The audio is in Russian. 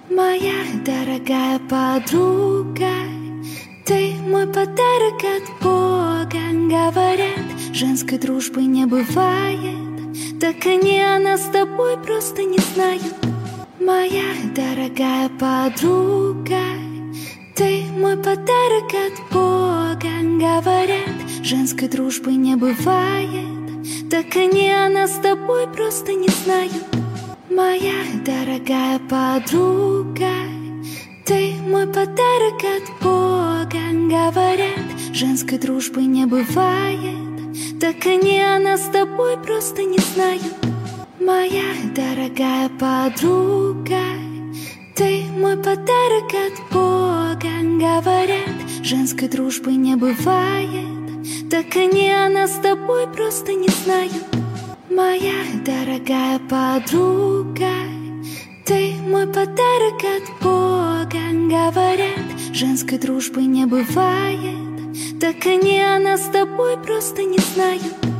Моя дорогая подруга, ты мой подарок от Бога. Говорят, женской дружбы не бывает, так они о нас с тобой просто не знают. Моя дорогая подруга, ты мой подарок от Бога. Говорят, женской дружбы не бывает, так они о нас с тобой просто не знают. Моя дорогая подруга, ты мой подарок от Бога. Говорят, женской дружбы не бывает, так они о нас с тобой просто не знают. Моя дорогая подруга, ты мой подарок от Бога. Говорят, женской дружбы не бывает, так они о нас с тобой просто не знают. Моя дорогая подруга, ты мой подарок от Бога. Говорят, женской дружбы не бывает, так они о нас с тобой просто не знают.